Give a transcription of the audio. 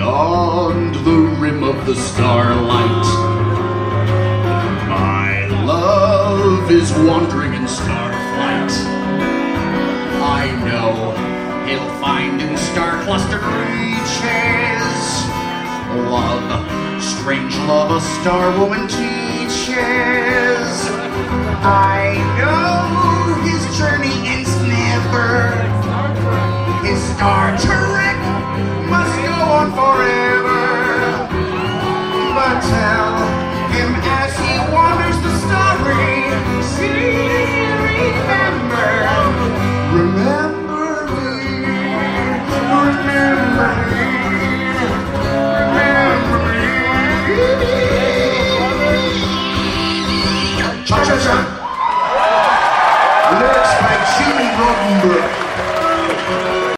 beyond the rim of the starlight. My love is wandering in starflight. I know he'll find in star-clustered reaches love, strange love a star woman teaches. I know his journey ends never, his star turns